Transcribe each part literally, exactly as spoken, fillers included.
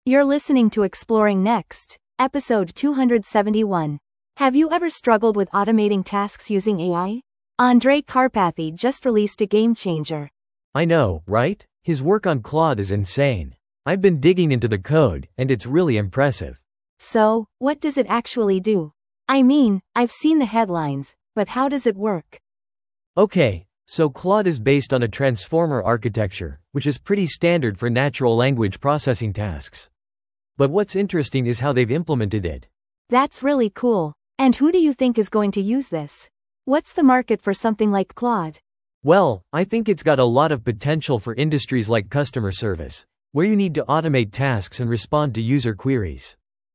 You're listening to Exploring Next, episode two hundred seventy-one. Have you ever struggled with automating tasks using A I? Andrej Karpathy just released a game changer. I know, right? His work on Claude is insane. I've been digging into the code, and it's really impressive. So, what does it actually do? I mean, I've seen the headlines, but how does it work? Okay, so Claude is based on a transformer architecture, which is pretty standard for natural language processing tasks. But what's interesting is how they've implemented it. That's really cool. And who do you think is going to use this? What's the market for something like Claude? Well, I think it's got a lot of potential for industries like customer service, where you need to automate tasks and respond to user queries.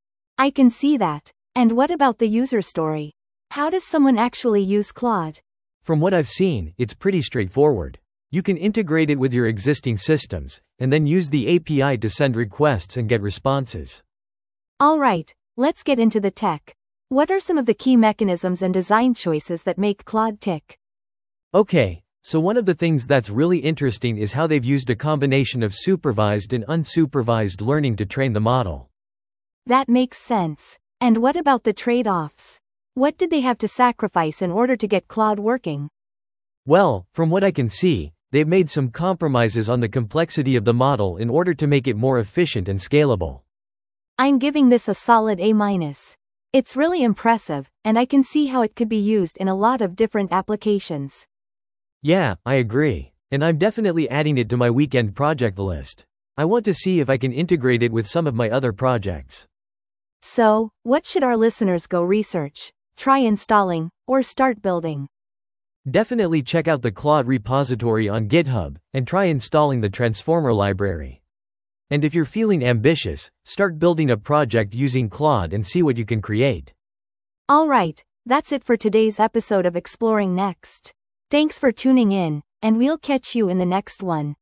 I can see that. And what about the user story? How does someone actually use Claude? From what I've seen, it's pretty straightforward. You can integrate it with your existing systems, and then use the A P I to send requests and get responses. Alright, let's get into the tech. What are some of the key mechanisms and design choices that make Claude tick? Okay, so one of the things that's really interesting is how they've used a combination of supervised and unsupervised learning to train the model. That makes sense. And what about the trade-offs? What did they have to sacrifice in order to get Claude working? Well, from what I can see, they've made some compromises on the complexity of the model in order to make it more efficient and scalable. I'm giving this a solid A minus. It's really impressive, and I can see how it could be used in a lot of different applications. Yeah, I agree. And I'm definitely adding it to my weekend project list. I want to see if I can integrate it with some of my other projects. So, what should our listeners go research, try installing, or start building? Definitely check out the Claude repository on GitHub, and try installing the Transformer library. And if you're feeling ambitious, start building a project using Claude and see what you can create. Alright, that's it for today's episode of Exploring Next. Thanks for tuning in, and we'll catch you in the next one.